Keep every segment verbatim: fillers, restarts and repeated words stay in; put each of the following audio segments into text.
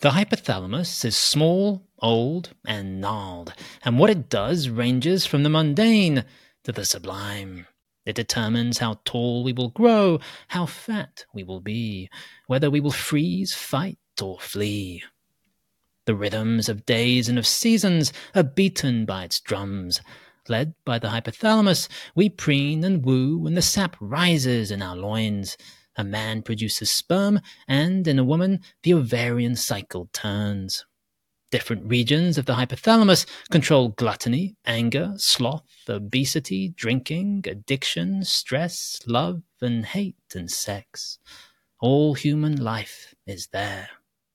The hypothalamus is small, old, and gnarled, and what it does ranges from the mundane to the sublime. It determines how tall we will grow, how fat we will be, whether we will freeze, fight, or flee. The rhythms of days and of seasons are beaten by its drums. Led by the hypothalamus, we preen and woo, and the sap rises in our loins. A man produces sperm, and in a woman, the ovarian cycle turns. Different regions of the hypothalamus control gluttony, anger, sloth, obesity, drinking, addiction, stress, love, and hate and sex. All human life is there.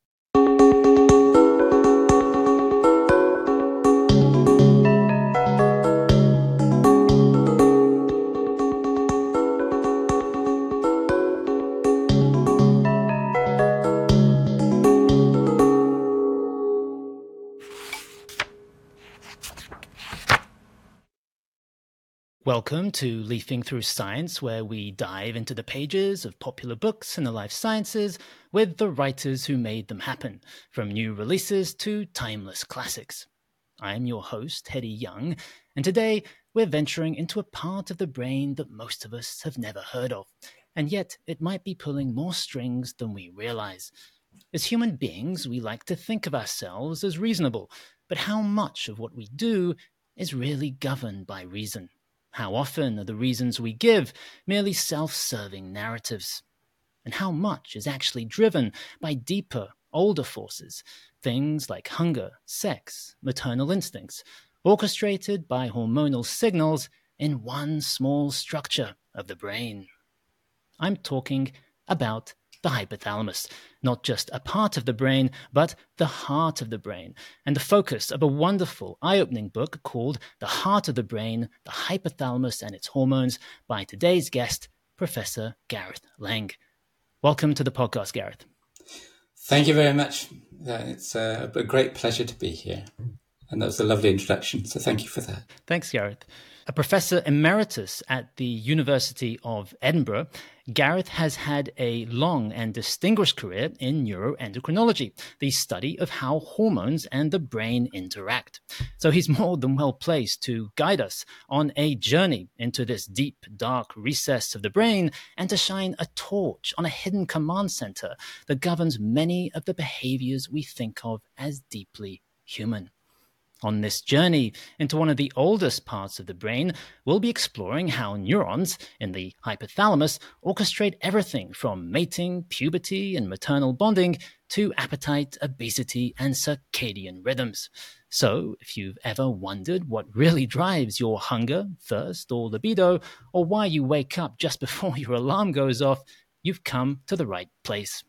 Welcome to Leafing Through Science, where we dive into the pages of popular books in the life sciences with the writers who made them happen, from new releases to timeless classics. I am your host, Teddy Young, and today we're venturing into a part of the brain that most of us have never heard of, and yet it might be pulling more strings than we realize. As human beings, we like to think of ourselves as reasonable, but how much of what we do is really governed by reason? How often are the reasons we give merely self-serving narratives? And how much is actually driven by deeper, older forces, things like hunger, sex, maternal instincts, orchestrated by hormonal signals in one small structure of the brain? I'm talking about the hypothalamus, not just a part of the brain, but the heart of the brain, and the focus of a wonderful, eye-opening book called The Heart of the Brain, The Hypothalamus and Its Hormones by today's guest, Professor Gareth Lang. Welcome to the podcast, Gareth. Thank you very much. Uh, it's a, a great pleasure to be here. And that was a lovely introduction, so thank you for that. Thanks, Gareth. A professor emeritus at the University of Edinburgh, Gareth has had a long and distinguished career in neuroendocrinology, the study of how hormones and the brain interact. So he's more than well placed to guide us on a journey into this deep, dark recess of the brain and to shine a torch on a hidden command center that governs many of the behaviors we think of as deeply human. On this journey into one of the oldest parts of the brain, we'll be exploring how neurons in the hypothalamus orchestrate everything from mating, puberty, and maternal bonding to appetite, obesity, and circadian rhythms. So, if you've ever wondered what really drives your hunger, thirst, or libido, or why you wake up just before your alarm goes off, you've come to the right place.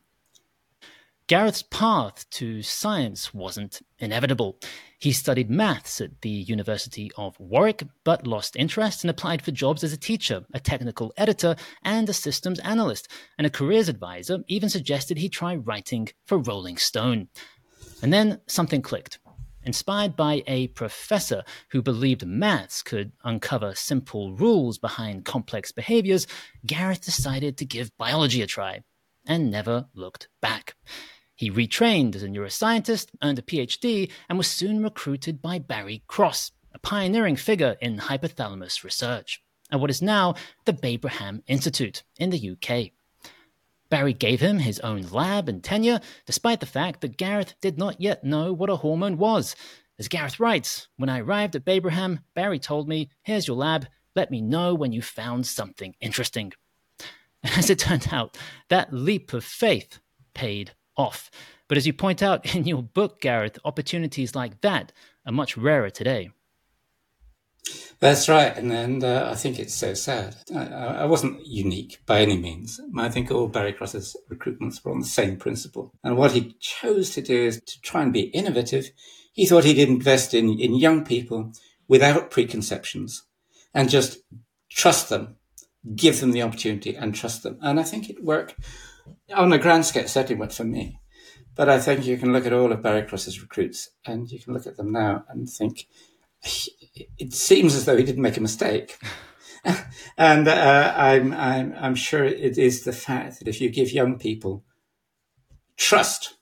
Gareth's path to science wasn't inevitable. He studied maths at the University of Warwick, but lost interest and applied for jobs as a teacher, a technical editor, and a systems analyst, and a careers advisor even suggested he try writing for Rolling Stone. And then something clicked. Inspired by a professor who believed maths could uncover simple rules behind complex behaviors, Gareth decided to give biology a try, and never looked back. He retrained as a neuroscientist, earned a P H D, and was soon recruited by Barry Cross, a pioneering figure in hypothalamus research, at what is now the Babraham Institute in the U K. Barry gave him his own lab and tenure, despite the fact that Gareth did not yet know what a hormone was. As Gareth writes, "When I arrived at Babraham, Barry told me, 'Here's your lab, let me know when you found something interesting.'" As it turned out, that leap of faith paid off. But as you point out in your book, Gareth, opportunities like that are much rarer today. That's right, and, and uh, I think it's so sad. I, I wasn't unique by any means. I think all Barry Cross's recruitments were on the same principle. And what he chose to do is to try and be innovative. He thought he'd invest in, in young people without preconceptions and just trust them, give them the opportunity and trust them. And I think it worked. On a grand scale, it certainly worked for me. But I think you can look at all of Barry Cross's recruits and you can look at them now and think, it seems as though he didn't make a mistake. and uh, I'm, I'm, I'm sure it is the fact that if you give young people trust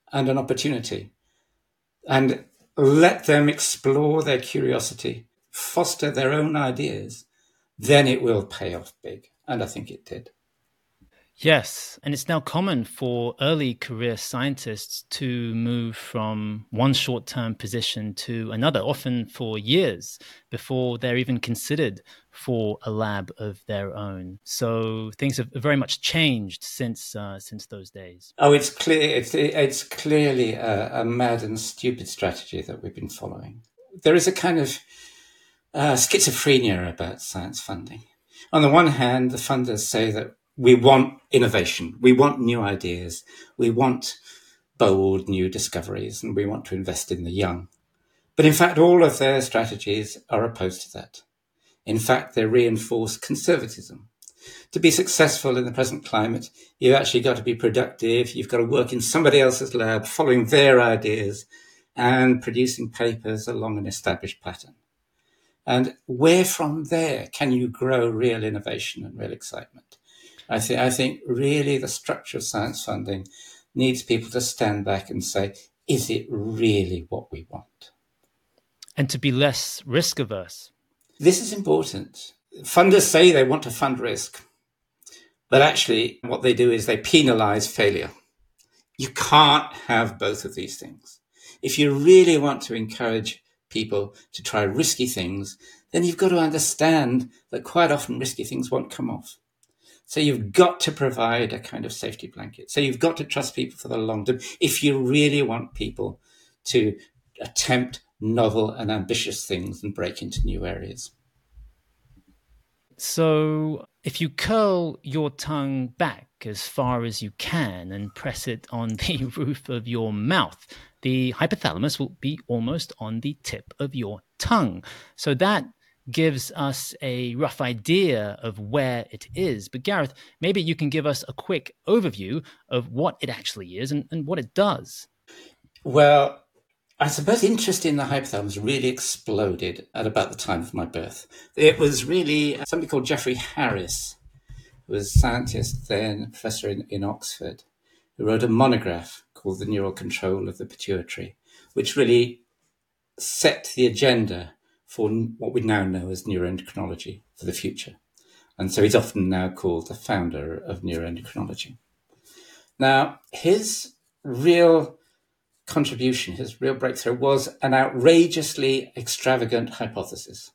and an opportunity, and let them explore their curiosity, foster their own ideas, then it will pay off big. And I think it did. Yes, and it's now common for early career scientists to move from one short-term position to another, often for years, before they're even considered for a lab of their own. So things have very much changed since uh, since those days. Oh, it's clear. It's it's clearly a, a mad and stupid strategy that we've been following. There is a kind of uh, schizophrenia about science funding. On the one hand, the funders say that we want innovation, we want new ideas, we want bold new discoveries, and we want to invest in the young. But in fact, all of their strategies are opposed to that. In fact, they reinforce conservatism. To be successful in the present climate, you've actually got to be productive, you've got to work in somebody else's lab, following their ideas, and producing papers along an established pattern. And where from there can you grow real innovation and real excitement? I, th- I think really the structure of science funding needs people to stand back and say, is it really what we want? And to be less risk averse. This is important. Funders say they want to fund risk, but actually what they do is they penalize failure. You can't have both of these things. If you really want to encourage people to try risky things, then you've got to understand that quite often risky things won't come off. So you've got to provide a kind of safety blanket. So you've got to trust people for the long term if you really want people to attempt novel and ambitious things and break into new areas. So if you curl your tongue back as far as you can and press it on the roof of your mouth, the hypothalamus will be almost on the tip of your tongue. So that gives us a rough idea of where it is. But Gareth, maybe you can give us a quick overview of what it actually is and, and what it does. Well, I suppose interest in the hypothalamus really exploded at about the time of my birth. It was really somebody called Geoffrey Harris, who was a scientist then, professor in, in Oxford, who wrote a monograph called The Neural Control of the Pituitary, which really set the agenda for what we now know as neuroendocrinology for the future. And so he's often now called the founder of neuroendocrinology. Now, his real contribution, his real breakthrough was an outrageously extravagant hypothesis.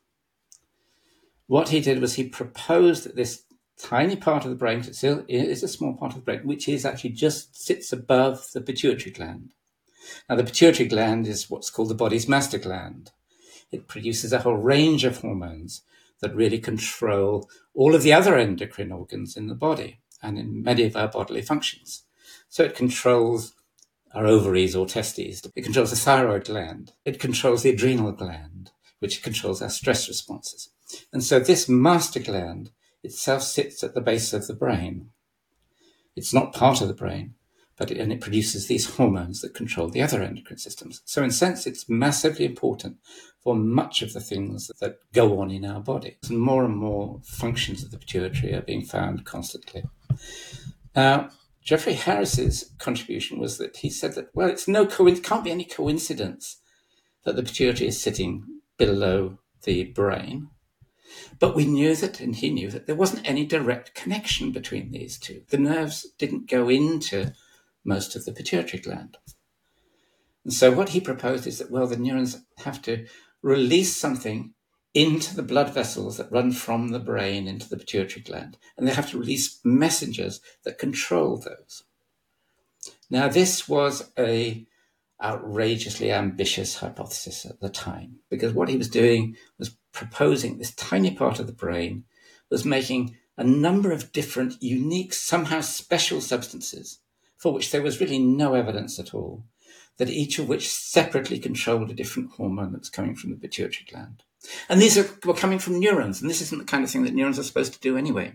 What he did was he proposed that this tiny part of the brain, it still is a small part of the brain, which is actually just sits above the pituitary gland. Now, the pituitary gland is what's called the body's master gland. It produces a whole range of hormones that really control all of the other endocrine organs in the body and in many of our bodily functions. So it controls our ovaries or testes. It controls the thyroid gland. It controls the adrenal gland, which controls our stress responses. And so this master gland itself sits at the base of the brain. It's not part of the brain, but it, and it produces these hormones that control the other endocrine systems. So in a sense, it's massively important for much of the things that go on in our body. And more and more functions of the pituitary are being found constantly. Now, Geoffrey Harris's contribution was that he said that, well, it's no co- it can't be any coincidence that the pituitary is sitting below the brain. But we knew that, and he knew that there wasn't any direct connection between these two. The nerves didn't go into most of the pituitary gland. And so what he proposed is that, well, the neurons have to release something into the blood vessels that run from the brain into the pituitary gland. And they have to release messengers that control those. Now, this was a outrageously ambitious hypothesis at the time, because what he was doing was proposing this tiny part of the brain was making a number of different, unique, somehow special substances for which there was really no evidence at all, that each of which separately controlled a different hormone that was coming from the pituitary gland. And these are, were coming from neurons, and this isn't the kind of thing that neurons are supposed to do anyway.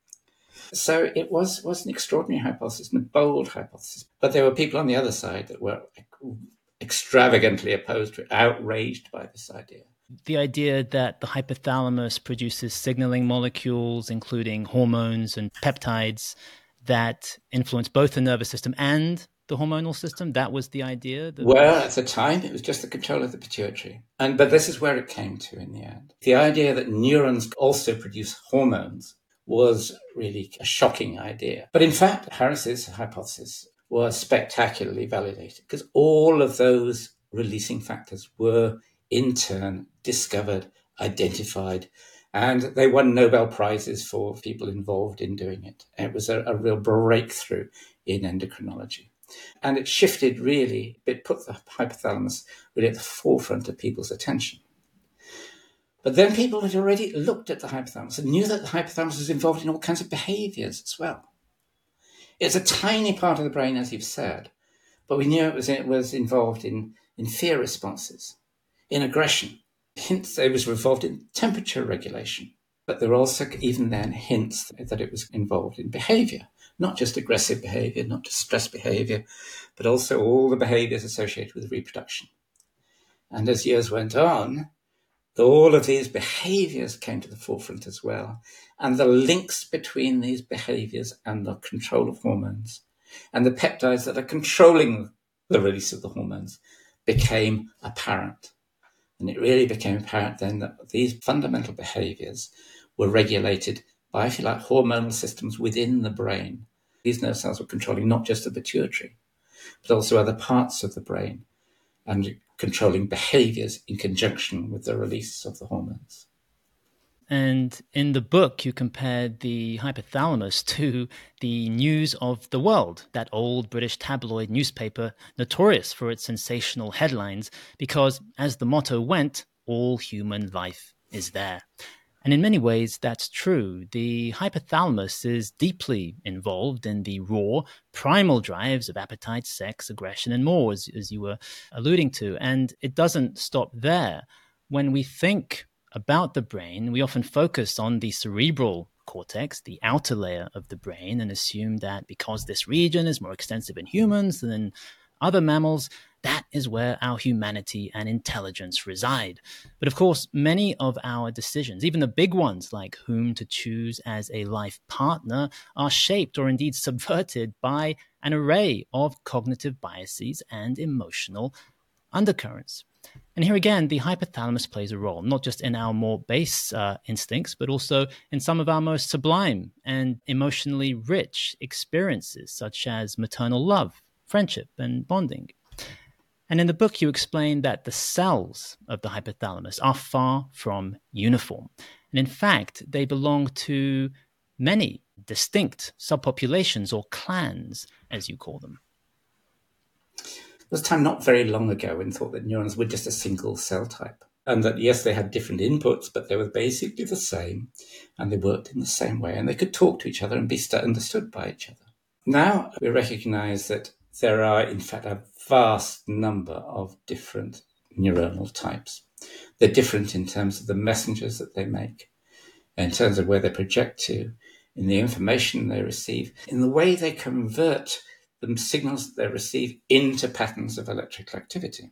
So it was, was an extraordinary hypothesis and a bold hypothesis. But there were people on the other side that were extravagantly opposed to it, outraged by this idea. The idea that the hypothalamus produces signaling molecules, including hormones and peptides, that influence both the nervous system and the hormonal system? That was the idea? That well, was... at the time, it was just the control of the pituitary. And but this is where it came to in the end. The idea that neurons also produce hormones was really a shocking idea. But in fact, Harris's hypothesis was spectacularly validated because all of those releasing factors were in turn discovered, identified, and they won Nobel Prizes for people involved in doing it. It was a, a real breakthrough in endocrinology. And it shifted really, it put the hypothalamus really at the forefront of people's attention. But then people had already looked at the hypothalamus and knew that the hypothalamus was involved in all kinds of behaviors as well. It's a tiny part of the brain, as you've said, but we knew it was, it was involved in, in fear responses, in aggression. Hints it was involved in temperature regulation. But there were also, even then, hints that it was involved in behavior, not just aggressive behavior, not just stress behavior, but also all the behaviors associated with reproduction. And as years went on, all of these behaviors came to the forefront as well. And the links between these behaviors and the control of hormones and the peptides that are controlling the release of the hormones became apparent. And it really became apparent then that these fundamental behaviors were regulated by, if you like, hormonal systems within the brain. These nerve cells were controlling not just the pituitary, but also other parts of the brain and controlling behaviors in conjunction with the release of the hormones. And in the book, you compared the hypothalamus to the News of the World, that old British tabloid newspaper notorious for its sensational headlines, because, as the motto went, all human life is there. And in many ways, that's true. The hypothalamus is deeply involved in the raw, primal drives of appetite, sex, aggression, and more, as, as you were alluding to. And it doesn't stop there. When we think about the brain, we often focus on the cerebral cortex, the outer layer of the brain, and assume that because this region is more extensive in humans than in other mammals, that is where our humanity and intelligence reside. But of course, many of our decisions, even the big ones like whom to choose as a life partner, are shaped or indeed subverted by an array of cognitive biases and emotional undercurrents. And here again, the hypothalamus plays a role, not just in our more base uh, instincts, but also in some of our most sublime and emotionally rich experiences, such as maternal love, friendship, and bonding. And in the book, you explain that the cells of the hypothalamus are far from uniform. And in fact, they belong to many distinct subpopulations or clans, as you call them. There was a time not very long ago when thought that neurons were just a single cell type. And that, yes, they had different inputs, but they were basically the same. And they worked in the same way. And they could talk to each other and be understood by each other. Now we recognize that there are, in fact, a vast number of different neuronal types. They're different in terms of the messengers that they make, in terms of where they project to, in the information they receive, in the way they convert the signals that they receive into patterns of electrical activity.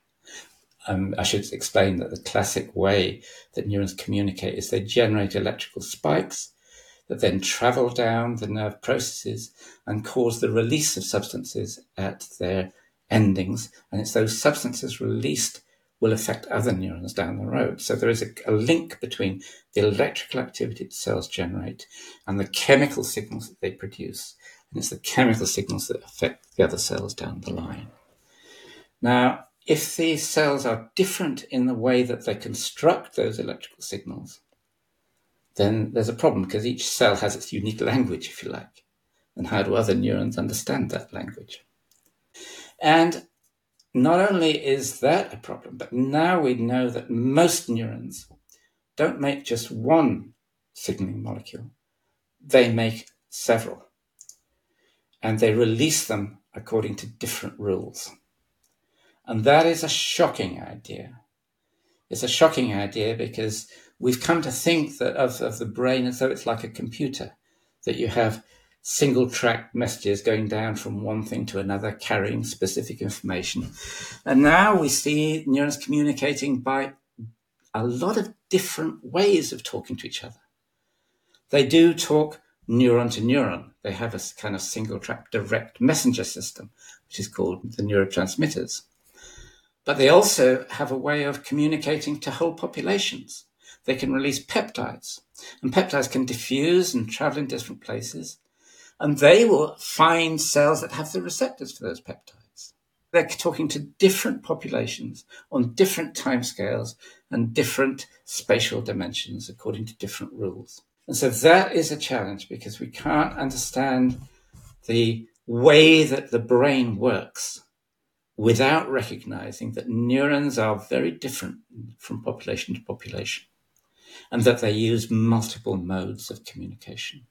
Um, I should explain that the classic way that neurons communicate is they generate electrical spikes that then travel down the nerve processes and cause the release of substances at their endings. And it's those substances released will affect other neurons down the road. So there is a, a link between the electrical activity that cells generate and the chemical signals that they produce. And it's the chemical signals that affect the other cells down the line. Now, if these cells are different in the way that they construct those electrical signals, then there's a problem because each cell has its unique language, if you like. And how do other neurons understand that language? And not only is that a problem, but now we know that most neurons don't make just one signaling molecule. They make several. And they release them according to different rules. And that is a shocking idea. It's a shocking idea because we've come to think that of, of the brain as though it's like a computer, that you have single track messages going down from one thing to another, carrying specific information. And now we see neurons communicating by a lot of different ways of talking to each other. They do talk neuron to neuron. They have a kind of single-track direct messenger system, which is called the neurotransmitters. But they also have a way of communicating to whole populations. They can release peptides, and peptides can diffuse and travel in different places, and they will find cells that have the receptors for those peptides. They're talking to different populations on different timescales and different spatial dimensions according to different rules. And so that is a challenge, because we can't understand the way that the brain works without recognizing that neurons are very different from population to population, and that they use multiple modes of communication.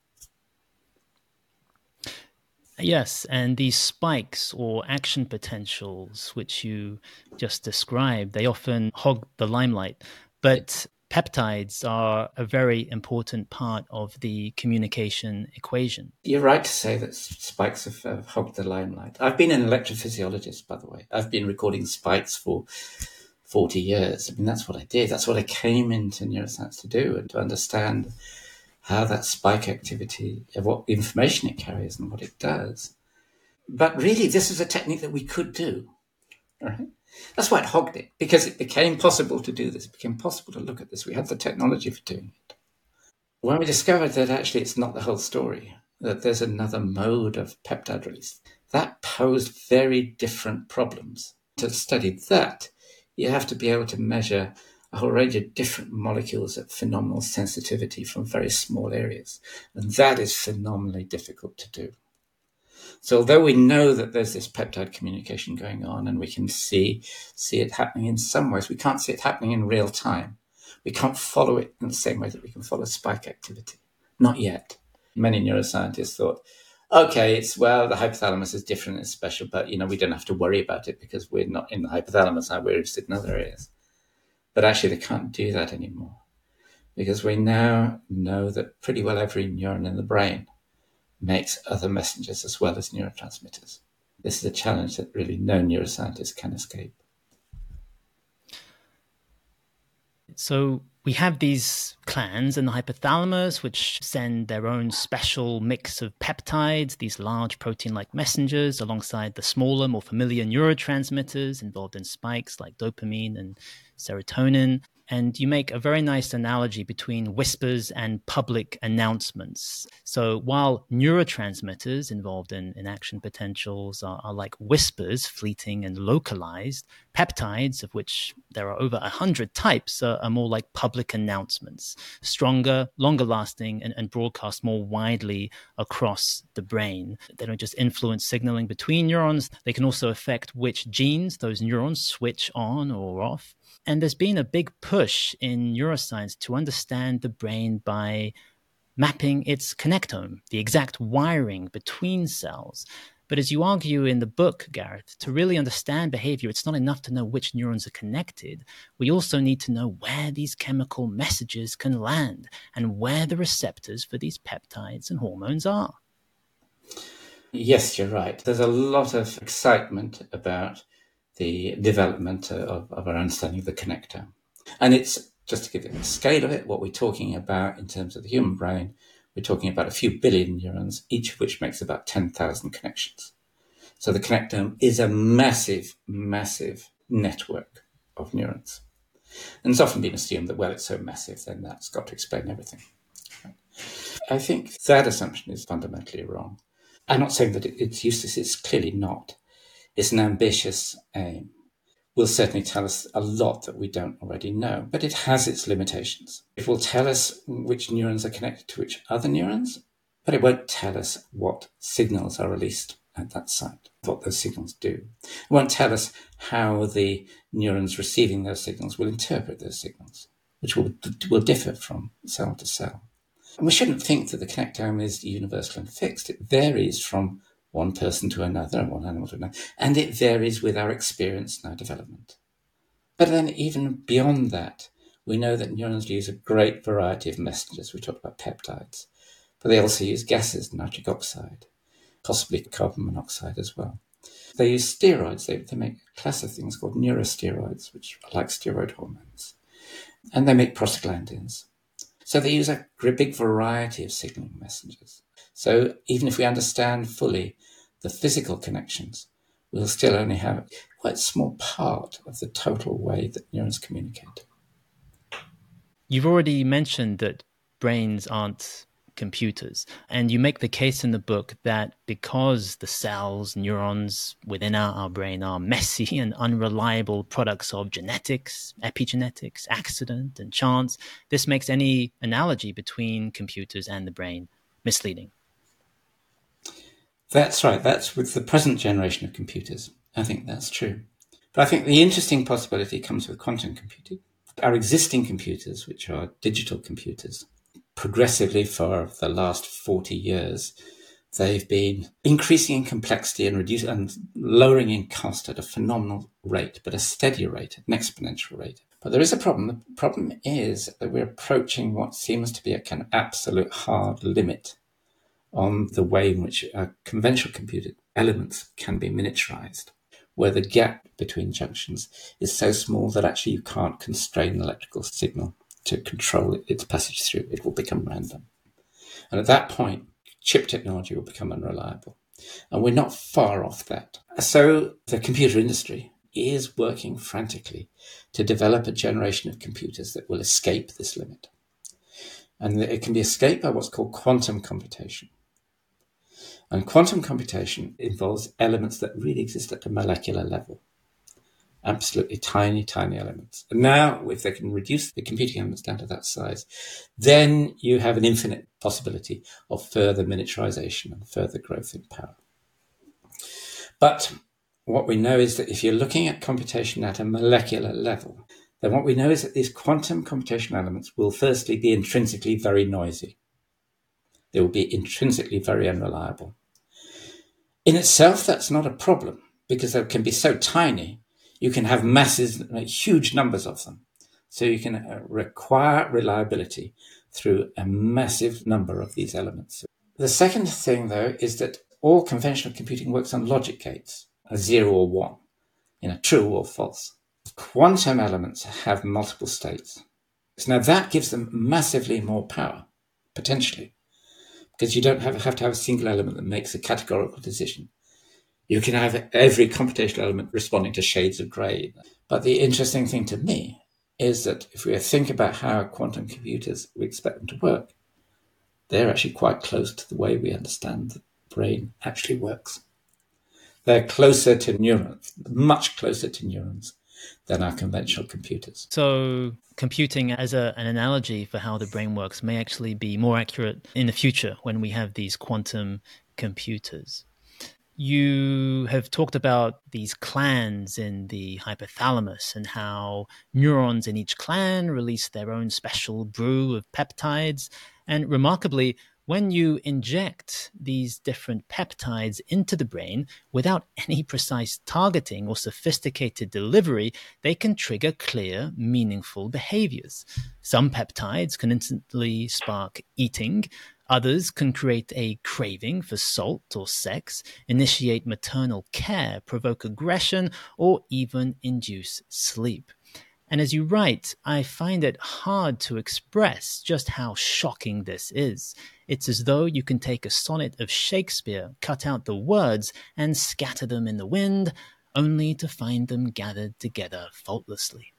Yes, and these spikes or action potentials, which you just described, they often hog the limelight. But peptides are a very important part of the communication equation. You're right to say that spikes have, have hogged the limelight. I've been an electrophysiologist, by the way. I've been recording spikes for forty years. I mean, that's what I did. That's what I came into neuroscience to do, and to understand how that spike activity, what information it carries and what it does. But really, this is a technique that we could do. Right? That's why it hogged it, because it became possible to do this. It became possible to look at this. We had the technology for doing it. When we discovered that actually it's not the whole story, that there's another mode of peptide release, that posed very different problems. To study that, you have to be able to measure a whole range of different molecules at phenomenal sensitivity from very small areas. And that is phenomenally difficult to do. So although we know that there's this peptide communication going on, and we can see, see it happening in some ways, we can't see it happening in real time. We can't follow it in the same way that we can follow spike activity. Not yet. Many neuroscientists thought, okay, it's, well, the hypothalamus is different and special, but, you know, we don't have to worry about it because we're not in the hypothalamus, we're interested in other areas. But actually, they can't do that anymore, because we now know that pretty well every neuron in the brain makes other messengers as well as neurotransmitters. This is a challenge that really no neuroscientist can escape. So we have these clans in the hypothalamus, which send their own special mix of peptides, these large protein-like messengers, alongside the smaller, more familiar neurotransmitters involved in spikes like dopamine and serotonin. And you make a very nice analogy between whispers and public announcements. So while neurotransmitters involved in, in action potentials are, are like whispers, fleeting and localized, peptides, of which there are over a hundred types, are, are more like public announcements, stronger, longer lasting, and, and broadcast more widely across the brain. They don't just influence signaling between neurons, they can also affect which genes those neurons switch on or off. And there's been a big push in neuroscience to understand the brain by mapping its connectome, the exact wiring between cells. But as you argue in the book, Gareth, to really understand behavior, it's not enough to know which neurons are connected. We also need to know where these chemical messages can land and where the receptors for these peptides and hormones are. Yes, you're right. There's a lot of excitement about the development of, of our understanding of the connectome. And it's, just to give you a scale of it, what we're talking about in terms of the human brain, we're talking about a few billion neurons, each of which makes about ten thousand connections. So the connectome is a massive, massive network of neurons. And it's often been assumed that, well, it's so massive, then that's got to explain everything. I think that assumption is fundamentally wrong. I'm not saying that it's useless, it's clearly not. It's an ambitious aim. Will certainly tell us a lot that we don't already know, but it has its limitations. It will tell us which neurons are connected to which other neurons, but it won't tell us what signals are released at that site, what those signals do. It won't tell us how the neurons receiving those signals will interpret those signals, which will, will differ from cell to cell. And we shouldn't think that the connectome is universal and fixed. It varies from one person to another, one animal to another, and it varies with our experience and our development. But then even beyond that, we know that neurons use a great variety of messengers. We talked about peptides, but they also use gases, nitric oxide, possibly carbon monoxide as well. They use steroids. They, they make a class of things called neurosteroids, which are like steroid hormones. And they make prostaglandins. So they use a big variety of signaling messengers. So even if we understand fully the physical connections, we'll still only have quite a small part of the total way that neurons communicate. You've already mentioned that brains aren't computers, and you make the case in the book that because the cells, neurons within our, our brain are messy and unreliable products of genetics, epigenetics, accident, and chance, this makes any analogy between computers and the brain misleading. That's right. That's with the present generation of computers. I think that's true. But I think the interesting possibility comes with quantum computing. Our existing computers, which are digital computers, progressively for the last forty years, they've been increasing in complexity and reducing and lowering in cost at a phenomenal rate, but a steady rate, an exponential rate. But there is a problem. The problem is that we're approaching what seems to be a kind of absolute hard limit on the way in which uh, conventional computer elements can be miniaturized, where the gap between junctions is so small that actually you can't constrain an electrical signal to control its passage through. It will become random. And at that point, chip technology will become unreliable. And we're not far off that. So the computer industry is working frantically to develop a generation of computers that will escape this limit. And it can be escaped by what's called quantum computation. And quantum computation involves elements that really exist at a molecular level. Absolutely tiny, tiny elements. And now, if they can reduce the computing elements down to that size, then you have an infinite possibility of further miniaturization and further growth in power. But what we know is that if you're looking at computation at a molecular level, then what we know is that these quantum computation elements will firstly be intrinsically very noisy. They will be intrinsically very unreliable. In itself, that's not a problem, because they can be so tiny, you can have masses, huge numbers of them. So you can require reliability through a massive number of these elements. The second thing, though, is that all conventional computing works on logic gates, a zero or one, you know, true or false. Quantum elements have multiple states. So now that gives them massively more power, potentially, because you don't have, have to have a single element that makes a categorical decision. You can have every computational element responding to shades of grey. But the interesting thing to me is that if we think about how quantum computers, we expect them to work, they're actually quite close to the way we understand the brain actually works. They're closer to neurons, much closer to neurons than our conventional computers. So computing as a, an analogy for how the brain works may actually be more accurate in the future when we have these quantum computers. You have talked about these clans in the hypothalamus and how neurons in each clan release their own special brew of peptides. And remarkably, when you inject these different peptides into the brain without any precise targeting or sophisticated delivery, they can trigger clear, meaningful behaviors. Some peptides can instantly spark eating. Others can create a craving for salt or sex, initiate maternal care, provoke aggression, or even induce sleep. And as you write, I find it hard to express just how shocking this is. It's as though you can take a sonnet of Shakespeare, cut out the words, and scatter them in the wind, only to find them gathered together faultlessly.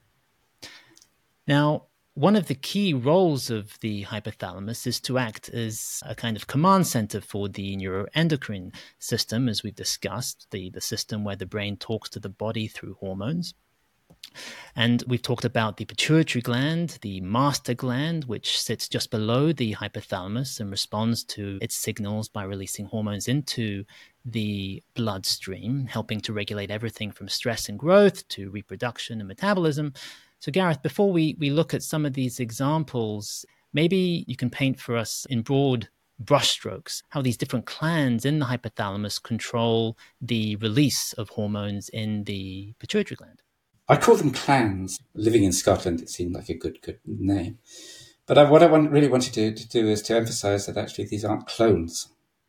Now, one of the key roles of the hypothalamus is to act as a kind of command center for the neuroendocrine system, as we've discussed, the, the system where the brain talks to the body through hormones. And we've talked about the pituitary gland, the master gland, which sits just below the hypothalamus and responds to its signals by releasing hormones into the bloodstream, helping to regulate everything from stress and growth to reproduction and metabolism. So Gareth, before we, we look at some of these examples, maybe you can paint for us in broad brushstrokes how these different clans in the hypothalamus control the release of hormones in the pituitary gland. I call them clans. Living in Scotland, it seemed like a good, good name. But I, what I want, really wanted to, to do is to emphasize that actually these aren't clones.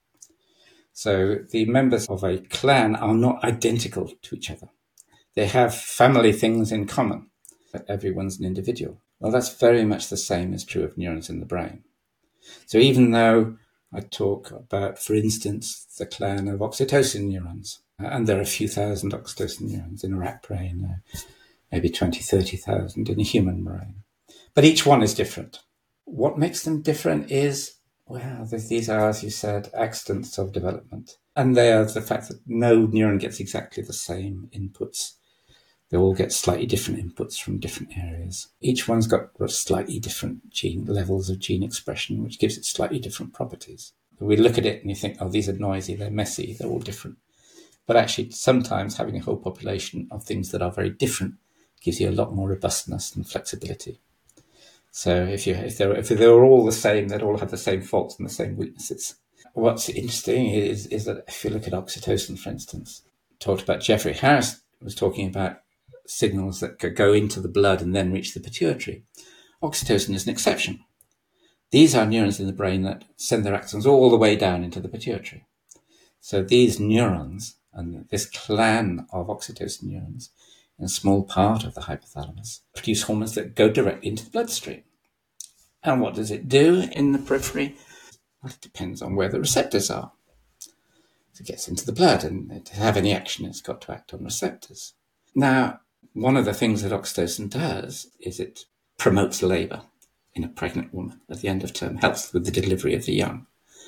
So the members of a clan are not identical to each other. They have family things in common. Everyone's an individual. Well, that's very much the same is true of neurons in the brain. So even though I talk about, for instance, the clan of oxytocin neurons, and there are a few thousand oxytocin neurons in a rat brain, uh, maybe twenty, thirty thousand in a human brain. But each one is different. What makes them different is, well, these are, as you said, accidents of development. And they are the fact that no neuron gets exactly the same inputs. They all get slightly different inputs from different areas. Each one's got slightly different gene levels of gene expression, which gives it slightly different properties. We look at it and you think, oh, these are noisy, they're messy, they're all different. But actually, sometimes having a whole population of things that are very different gives you a lot more robustness and flexibility. So if you if they're if they're all the same, they'd all have the same faults and the same weaknesses. What's interesting is is that if you look at oxytocin, for instance, talked about Jeffrey Harris was talking about signals that go into the blood and then reach the pituitary. Oxytocin is an exception. These are neurons in the brain that send their axons all the way down into the pituitary. So these neurons and this clan of oxytocin neurons in a small part of the hypothalamus produce hormones that go directly into the bloodstream. And what does it do in the periphery? Well, it depends on where the receptors are. So it gets into the blood, and to have any action, it's got to act on receptors. Now, one of the things that oxytocin does is it promotes labour in a pregnant woman at the end of term, helps with the delivery of the young.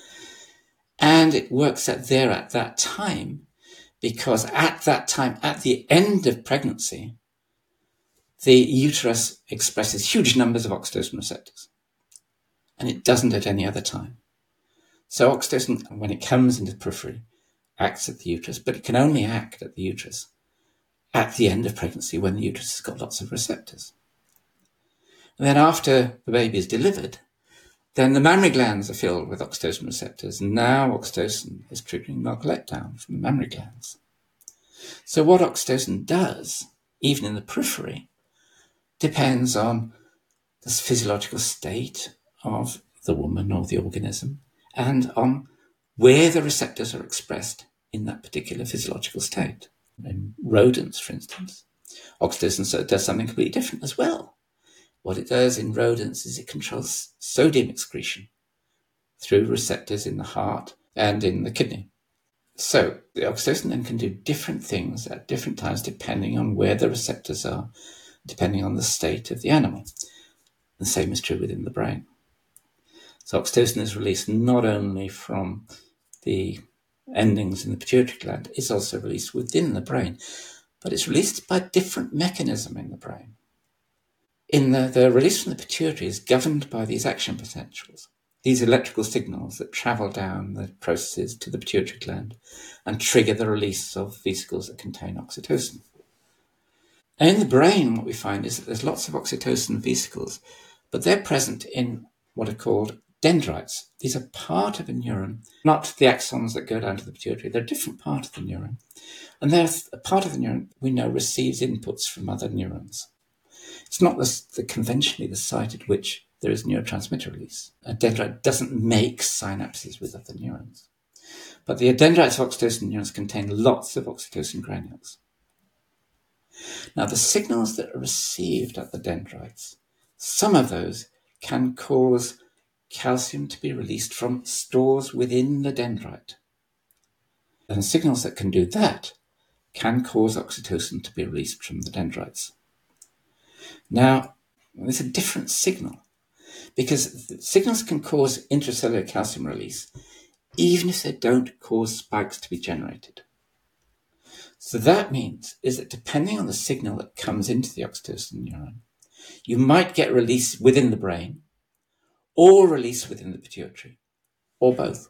And it works at there at that time, because at that time, at the end of pregnancy, the uterus expresses huge numbers of oxytocin receptors. And it doesn't at any other time. So oxytocin, when it comes into the periphery, acts at the uterus, but it can only act at the uterus at the end of pregnancy when the uterus has got lots of receptors. And then after the baby is delivered, then the mammary glands are filled with oxytocin receptors, and now oxytocin is triggering milk letdown from the mammary glands. So what oxytocin does, even in the periphery, depends on the physiological state of the woman or the organism and on where the receptors are expressed in that particular physiological state. In rodents, for instance, oxytocin does something completely different as well. What it does in rodents is it controls sodium excretion through receptors in the heart and in the kidney. So the oxytocin then can do different things at different times depending on where the receptors are, depending on the state of the animal. The same is true within the brain. So oxytocin is released not only from the endings in the pituitary gland, it's also released within the brain, but it's released by a different mechanism in the brain. In the, the release from the pituitary is governed by these action potentials, these electrical signals that travel down the processes to the pituitary gland and trigger the release of vesicles that contain oxytocin. And in the brain, what we find is that there's lots of oxytocin vesicles, but they're present in what are called dendrites. These are part of a neuron, not the axons that go down to the pituitary. They're a different part of the neuron. And they're a part of the neuron we know receives inputs from other neurons. It's not the, the conventionally the site at which there is neurotransmitter release. A dendrite doesn't make synapses with other neurons. But the dendrites of oxytocin neurons contain lots of oxytocin granules. Now, the signals that are received at the dendrites, some of those can cause calcium to be released from stores within the dendrite. And signals that can do that can cause oxytocin to be released from the dendrites. Now, there's a different signal, because signals can cause intracellular calcium release even if they don't cause spikes to be generated. So that means is that depending on the signal that comes into the oxytocin neuron, you might get release within the brain or release within the pituitary, or both.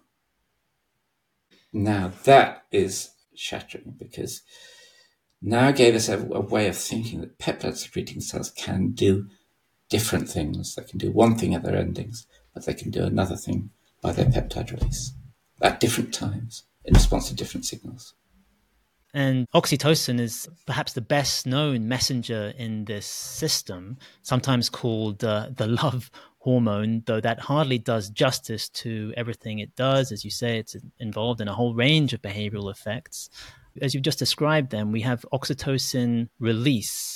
Now that is shattering, because now gave us a, a way of thinking that peptide secreting cells can do different things. They can do one thing at their endings, but they can do another thing by their peptide release at different times in response to different signals. And oxytocin is perhaps the best known messenger in this system, sometimes called uh, the love hormone, though that hardly does justice to everything it does. As you say, it's involved in a whole range of behavioral effects. As you've just described them, we have oxytocin release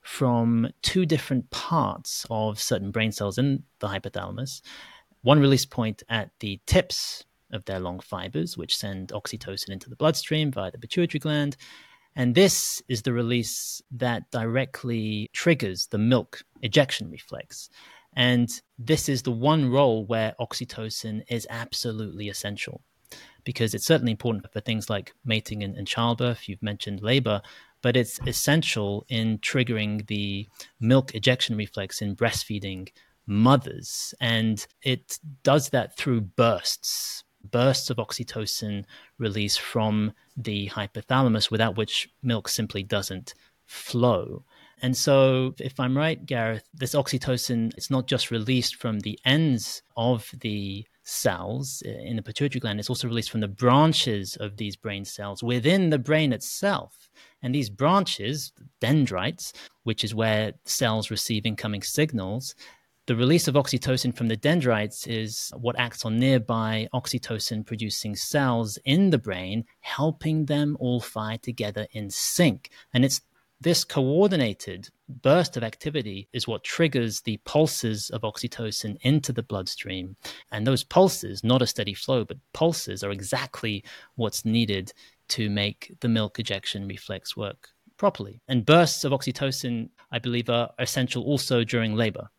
from two different parts of certain brain cells in the hypothalamus. One release point at the tips of their long fibers, which send oxytocin into the bloodstream via the pituitary gland. And this is the release that directly triggers the milk ejection reflex. And this is the one role where oxytocin is absolutely essential, because it's certainly important for things like mating and, and childbirth. You've mentioned labor, but it's essential in triggering the milk ejection reflex in breastfeeding mothers. And it does that through bursts, bursts of oxytocin release from the hypothalamus, without which milk simply doesn't flow. And so if I'm right, Gareth, this oxytocin, it's not just released from the ends of the cells in the pituitary gland, it's also released from the branches of these brain cells within the brain itself. And these branches, dendrites, which is where cells receive incoming signals, the release of oxytocin from the dendrites is what acts on nearby oxytocin-producing cells in the brain, helping them all fire together in sync. And it's this coordinated burst of activity is what triggers the pulses of oxytocin into the bloodstream. And those pulses, not a steady flow, but pulses, are exactly what's needed to make the milk ejection reflex work properly. And bursts of oxytocin, I believe, are essential also during labor.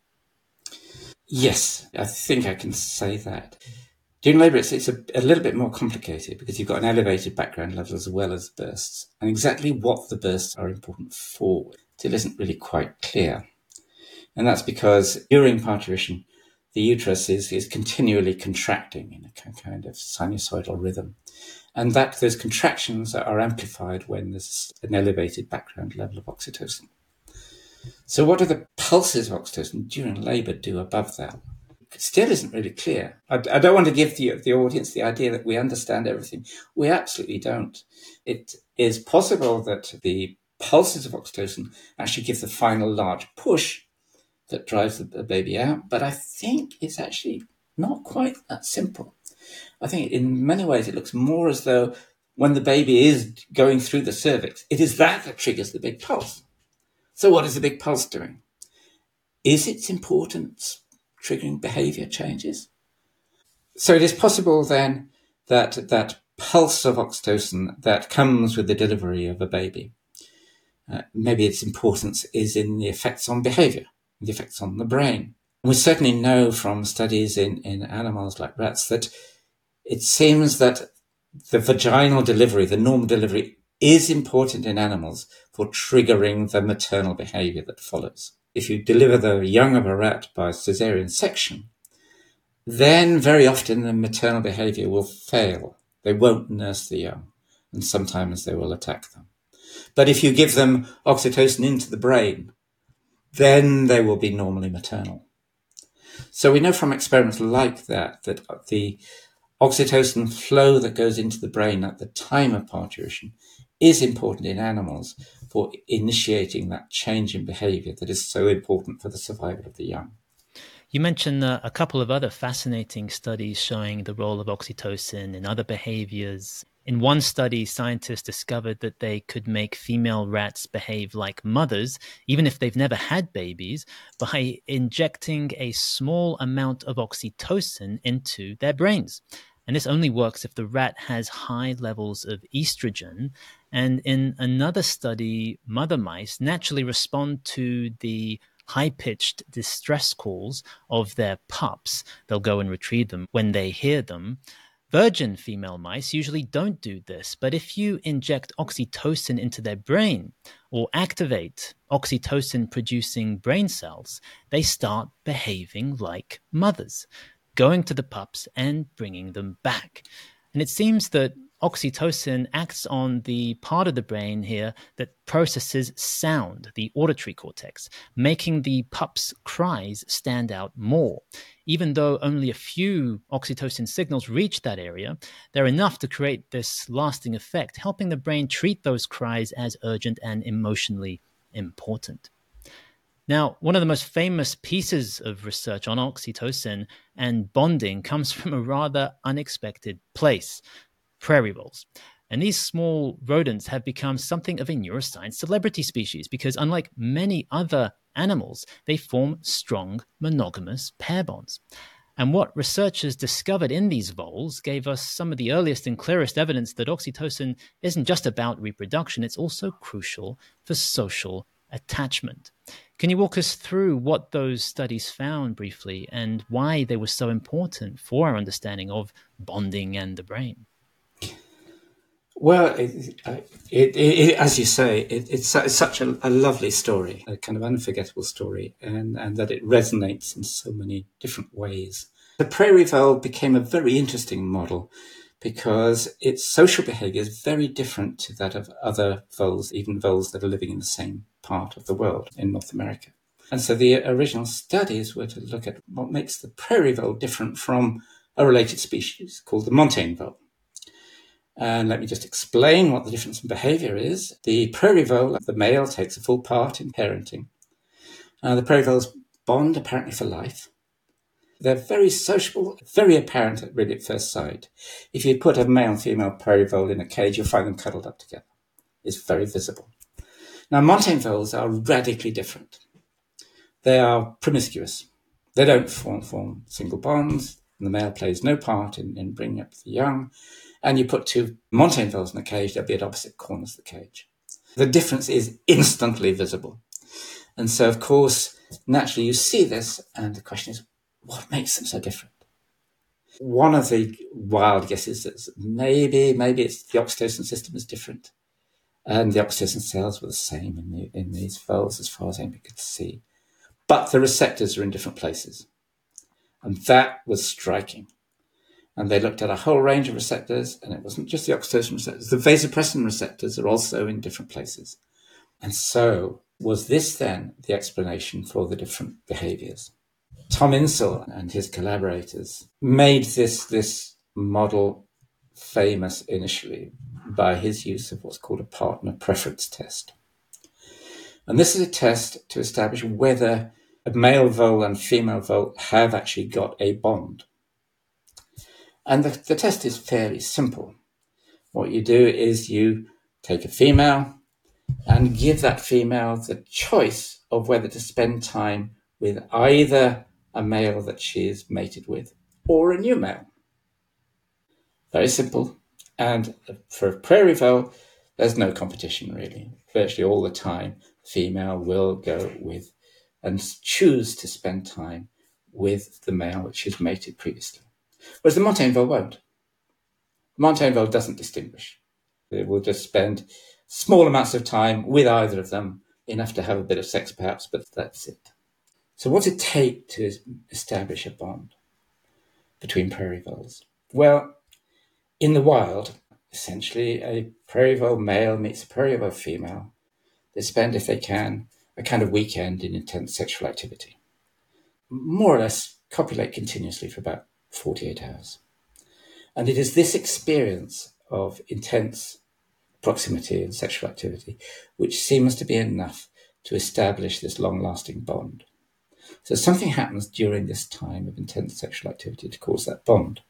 Yes, I think I can say that. During labour, it's, it's a, a little bit more complicated because you've got an elevated background level as well as bursts. And exactly what the bursts are important for still isn't really quite clear. And that's because during parturition, the uterus is, is continually contracting in a kind of sinusoidal rhythm. And that those contractions are amplified when there's an elevated background level of oxytocin. So what do the pulses of oxytocin during labour do above that? It still isn't really clear. I, I don't want to give the, the audience the idea that we understand everything. We absolutely don't. It is possible that the pulses of oxytocin actually give the final large push that drives the, the baby out, but I think it's actually not quite that simple. I think in many ways it looks more as though when the baby is going through the cervix, it is that that triggers the big pulse. So what is the big pulse doing? Is its importance triggering behaviour changes? So it is possible then that that pulse of oxytocin that comes with the delivery of a baby, uh, maybe its importance is in the effects on behaviour, the effects on the brain. We certainly know from studies in, in animals like rats that it seems that the vaginal delivery, the normal delivery, is important in animals for triggering the maternal behaviour that follows. If you deliver the young of a rat by caesarean section, then very often the maternal behaviour will fail. They won't nurse the young, and sometimes they will attack them. But if you give them oxytocin into the brain, then they will be normally maternal. So we know from experiments like that, that the oxytocin flow that goes into the brain at the time of parturition is important in animals for initiating that change in behaviour that is so important for the survival of the young. You mentioned uh, a couple of other fascinating studies showing the role of oxytocin in other behaviours. In one study, scientists discovered that they could make female rats behave like mothers, even if they've never had babies, by injecting a small amount of oxytocin into their brains. And this only works if the rat has high levels of estrogen. And in another study, mother mice naturally respond to the high-pitched distress calls of their pups. They'll go and retrieve them when they hear them. Virgin female mice usually don't do this, but if you inject oxytocin into their brain or activate oxytocin-producing brain cells, they start behaving like mothers, going to the pups and bringing them back. And it seems that oxytocin acts on the part of the brain here that processes sound, the auditory cortex, making the pup's cries stand out more. Even though only a few oxytocin signals reach that area, they're enough to create this lasting effect, helping the brain treat those cries as urgent and emotionally important. Now, one of the most famous pieces of research on oxytocin and bonding comes from a rather unexpected place: prairie voles. And these small rodents have become something of a neuroscience celebrity species because, unlike many other animals, they form strong monogamous pair bonds. And what researchers discovered in these voles gave us some of the earliest and clearest evidence that oxytocin isn't just about reproduction, it's also crucial for social attachment. Can you walk us through what those studies found briefly and why they were so important for our understanding of bonding and the brain? Well, it, it, it, as you say, it, it's, it's such a, a lovely story, a kind of unforgettable story, and, and that it resonates in so many different ways. The prairie vole became a very interesting model because its social behavior is very different to that of other voles, even voles that are living in the same part of the world in North America. And so the original studies were to look at what makes the prairie vole different from a related species called the montane vole. And let me just explain what the difference in behavior is. The prairie vole, the male, takes a full part in parenting. Uh, the prairie voles bond apparently for life. They're very sociable, very apparent at really at first sight. If you put a male and female prairie vole in a cage, you'll find them cuddled up together. It's very visible. Now, montane voles are radically different. They are promiscuous. They don't form, form single bonds. And the male plays no part in, in bringing up the young. And you put two montane voles in a cage, they'll be at opposite corners of the cage. The difference is instantly visible. And so, of course, naturally you see this, and the question is, what makes them so different? One of the wild guesses is maybe, maybe it's the oxytocin system is different. And the oxytocin cells were the same in, the, in these voles as far as anybody could see. But the receptors are in different places. And that was striking. And they looked at a whole range of receptors, and it wasn't just the oxytocin receptors. The vasopressin receptors are also in different places. And so was this then the explanation for the different behaviors? Tom Insel and his collaborators made this, this model famous initially by his use of what's called a partner preference test. And this is a test to establish whether a male vole and female vole have actually got a bond. And the, the test is fairly simple. What you do is you take a female and give that female the choice of whether to spend time with either a male that she is mated with or a new male. Very simple. And for a prairie vole, there's no competition really. Virtually all the time, the female will go with and choose to spend time with the male that she's mated previously. Whereas the montane vole won't. The montane vole doesn't distinguish. It will just spend small amounts of time with either of them, enough to have a bit of sex perhaps, but that's it. So what does it take to establish a bond between prairie voles? Well, in the wild, essentially a prairie vole male meets a prairie vole female. They spend, if they can, a kind of weekend in intense sexual activity. More or less copulate continuously for about forty-eight hours. And it is this experience of intense proximity and sexual activity which seems to be enough to establish this long-lasting bond. So something happens during this time of intense sexual activity to cause that bond.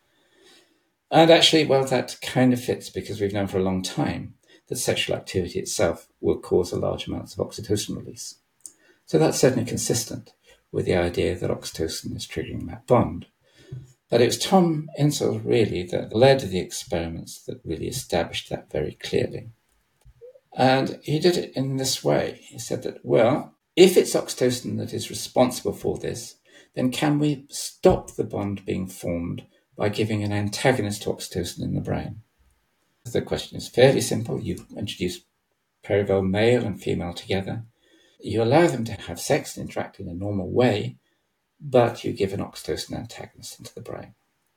And actually, well, that kind of fits because we've known for a long time that sexual activity itself will cause a large amounts of oxytocin release. So that's certainly consistent with the idea that oxytocin is triggering that bond. But it was Tom Insel, really, that led the experiments that really established that very clearly. And he did it in this way. He said that, well, if it's oxytocin that is responsible for this, then can we stop the bond being formed by giving an antagonist to oxytocin in the brain? The question is fairly simple. You introduce prairie vole male and female together. You allow them to have sex and interact in a normal way, but you give an oxytocin antagonist into the brain.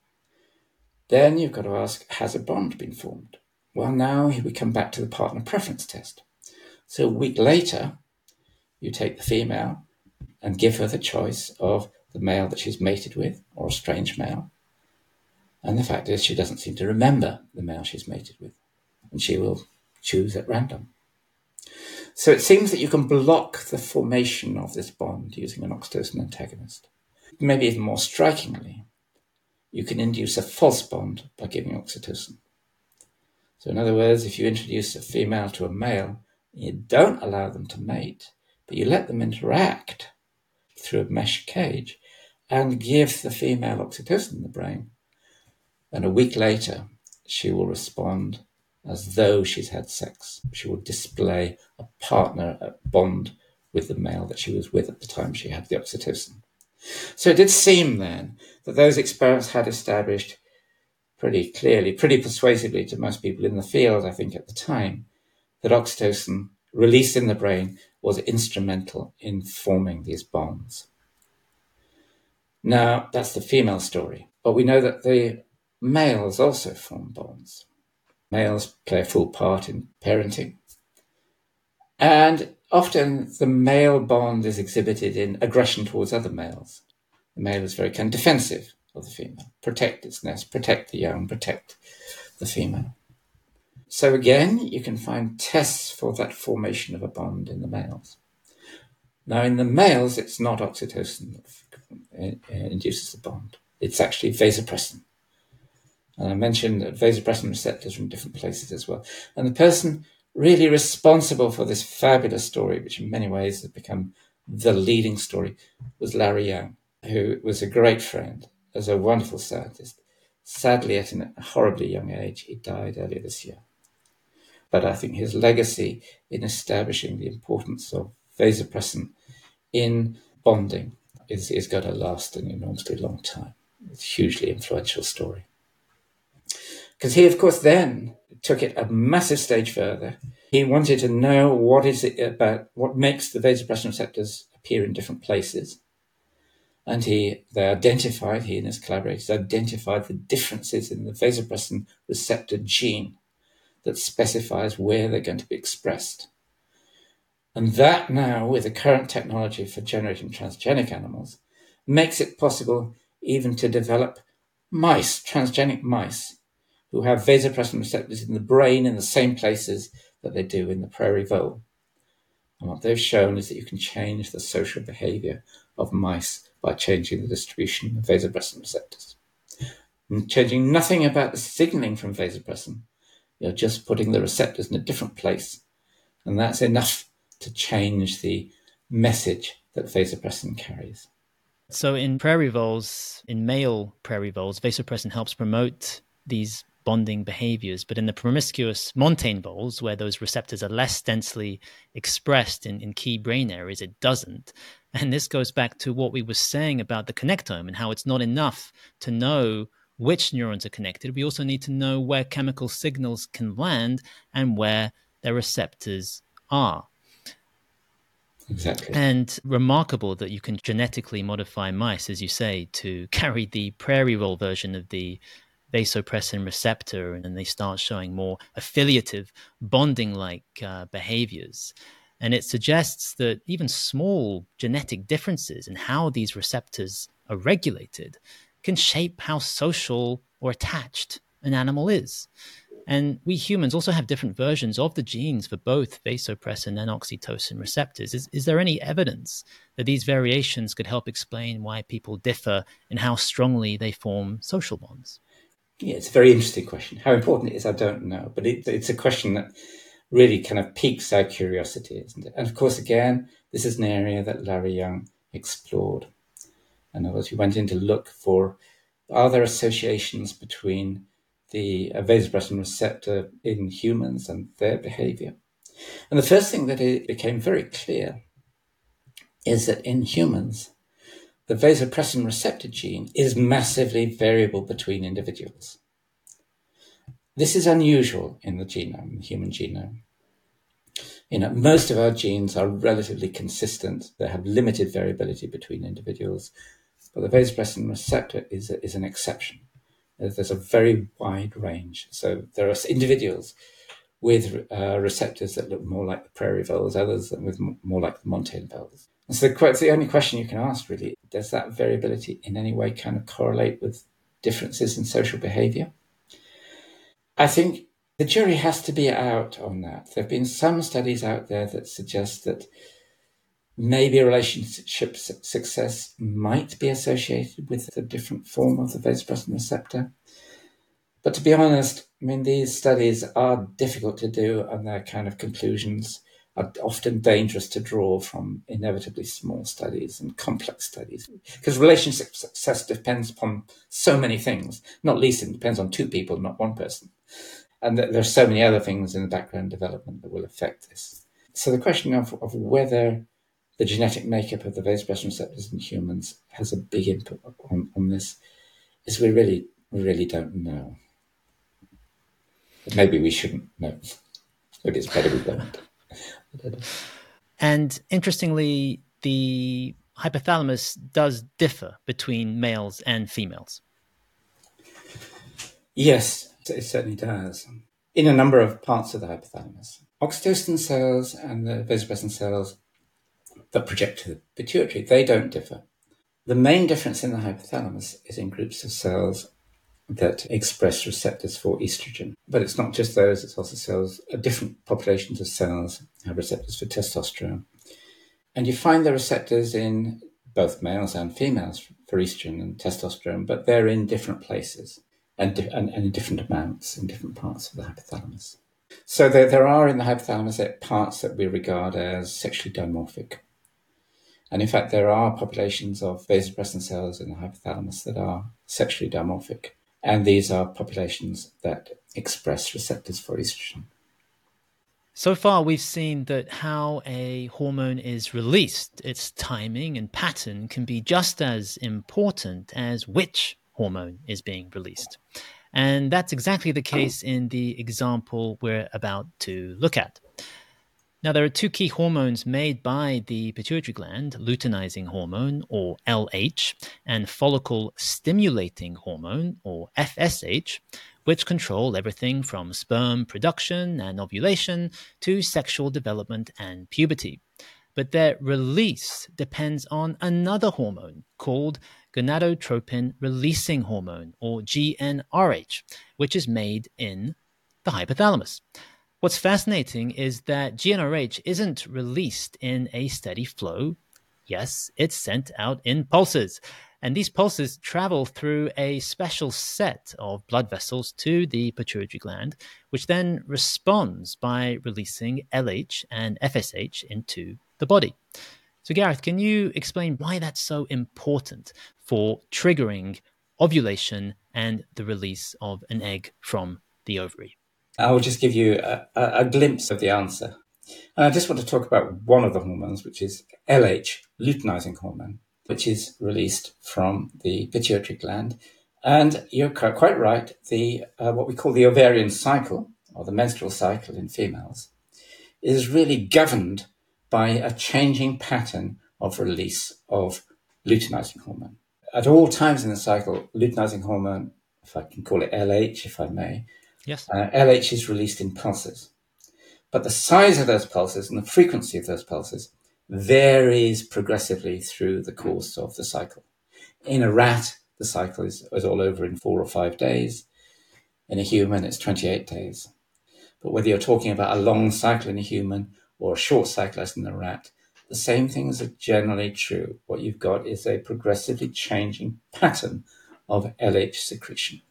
Then you've got to ask, has a bond been formed? Well, now we come back to the partner preference test. So a week later, you take the female and give her the choice of the male that she's mated with or a strange male. And the fact is she doesn't seem to remember the male she's mated with, and she will choose at random. So it seems that you can block the formation of this bond using an oxytocin antagonist. Maybe even more strikingly, you can induce a false bond by giving oxytocin. So in other words, if you introduce a female to a male, you don't allow them to mate, but you let them interact through a mesh cage and give the female oxytocin in the brain, and a week later, she will respond as though she's had sex. She will display a partner, a bond with the male that she was with at the time she had the oxytocin. So it did seem then that those experiments had established pretty clearly, pretty persuasively to most people in the field, I think at the time, that oxytocin released in the brain was instrumental in forming these bonds. Now, that's the female story, but we know that the males also form bonds. Males play a full part in parenting. And often the male bond is exhibited in aggression towards other males. The male is very kind of defensive of the female, protect its nest, protect the young, protect the female. So again, you can find tests for that formation of a bond in the males. Now in the males, it's not oxytocin that induces the bond. It's actually vasopressin. And I mentioned that vasopressin receptors from different places as well. And the person really responsible for this fabulous story, which in many ways has become the leading story, was Larry Young, who was a great friend, as a wonderful scientist. Sadly, at a horribly young age, he died earlier this year. But I think his legacy in establishing the importance of vasopressin in bonding is, is going to last an enormously long time. It's a hugely influential story. Because he, of course, then took it a massive stage further. He wanted to know what is it about, what makes the vasopressin receptors appear in different places. And he, they identified, he and his collaborators identified the differences in the vasopressin receptor gene that specifies where they're going to be expressed. And that now, with the current technology for generating transgenic animals, makes it possible even to develop mice, transgenic mice, who have vasopressin receptors in the brain in the same places that they do in the prairie vole. And what they've shown is that you can change the social behavior of mice by changing the distribution of vasopressin receptors. And changing nothing about the signaling from vasopressin, you're just putting the receptors in a different place. And that's enough to change the message that vasopressin carries. So in prairie voles, in male prairie voles, vasopressin helps promote these bonding behaviors. But in the promiscuous montane voles, where those receptors are less densely expressed in, in key brain areas, it doesn't. And this goes back to what we were saying about the connectome and how it's not enough to know which neurons are connected. We also need to know where chemical signals can land and where their receptors are. Exactly. And remarkable that you can genetically modify mice, as you say, to carry the prairie vole version of the vasopressin receptor, and then they start showing more affiliative, bonding-like uh, behaviors. And it suggests that even small genetic differences in how these receptors are regulated can shape how social or attached an animal is. And we humans also have different versions of the genes for both vasopressin and oxytocin receptors. Is, is there any evidence that these variations could help explain why people differ in how strongly they form social bonds? Yeah, it's a very interesting question. How important it is, I don't know. But it, it's a question that really kind of piques our curiosity, isn't it? And of course, again, this is an area that Larry Young explored. In other words, he went in to look for, are there associations between the vasopressin receptor in humans and their behavior? And the first thing that it became very clear is that in humans, the vasopressin receptor gene is massively variable between individuals. This is unusual in the genome, the human genome. You know, most of our genes are relatively consistent. They have limited variability between individuals, but the vasopressin receptor is, is an exception. There's a very wide range. So there are individuals with uh, receptors that look more like the prairie voles, others with more like the montane voles. And so the, the only question you can ask really, does that variability in any way kind of correlate with differences in social behavior? I think the jury has to be out on that. There have been some studies out there that suggest that maybe a relationship success might be associated with a different form of the vasopressin receptor. But to be honest, I mean, these studies are difficult to do, and their kind of conclusions are often dangerous to draw from inevitably small studies and complex studies. Because relationship success depends upon so many things, not least it depends on two people, not one person. And there are so many other things in the background development that will affect this. So the question of, of whether the genetic makeup of the vasopressin receptors in humans has a big input on, on this is we really, we really don't know. But maybe we shouldn't know. Maybe it's better we don't. And interestingly, the hypothalamus does differ between males and females. Yes, it certainly does. In a number of parts of the hypothalamus. Oxytocin cells and the vasopressin cells that project to the pituitary, they don't differ. The main difference in the hypothalamus is in groups of cells that express receptors for estrogen. But it's not just those, it's also cells, different populations of cells have receptors for testosterone. And you find the receptors in both males and females for estrogen and testosterone, but they're in different places and, and, and in different amounts in different parts of the hypothalamus. So there, there are in the hypothalamus parts that we regard as sexually dimorphic. And in fact, there are populations of vasopressin cells in the hypothalamus that are sexually dimorphic. And these are populations that express receptors for estrogen. So far, we've seen that how a hormone is released, its timing and pattern can be just as important as which hormone is being released. And that's exactly the case in the example we're about to look at. Now, there are two key hormones made by the pituitary gland, luteinizing hormone, or L H, and follicle stimulating hormone, or F S H, which control everything from sperm production and ovulation to sexual development and puberty. But their release depends on another hormone called gonadotropin-releasing hormone, or G N R H, which is made in the hypothalamus. What's fascinating is that G N R H isn't released in a steady flow. Yes, it's sent out in pulses. And these pulses travel through a special set of blood vessels to the pituitary gland, which then responds by releasing L H and F S H into the body. So Gareth, can you explain why that's so important for triggering ovulation and the release of an egg from the ovary? I will just give you a, a, a glimpse of the answer. And I just want to talk about one of the hormones, which is L H, luteinizing hormone, which is released from the pituitary gland. And you're quite right, the uh, what we call the ovarian cycle, or the menstrual cycle in females, is really governed by a changing pattern of release of luteinizing hormone. At all times in the cycle, luteinizing hormone, if I can call it L H, if I may, Yes. Uh, L H is released in pulses. But the size of those pulses and the frequency of those pulses varies progressively through the course of the cycle. In a rat, the cycle is, is all over in four or five days. In a human, it's twenty-eight days. But whether you're talking about a long cycle in a human or a short cycle as in a rat, the same things are generally true. What you've got is a progressively changing pattern of L H secretion.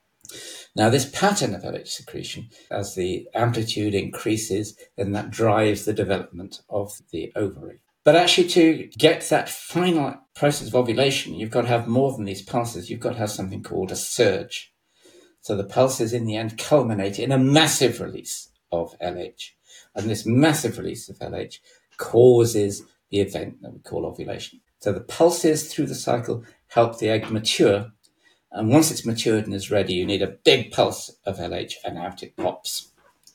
Now, this pattern of L H secretion, as the amplitude increases, then that drives the development of the ovary. But actually, to get that final process of ovulation, you've got to have more than these pulses. You've got to have something called a surge. So the pulses in the end culminate in a massive release of L H. And this massive release of L H causes the event that we call ovulation. So the pulses through the cycle help the egg mature. And once it's matured and is ready, you need a big pulse of L H and out it pops.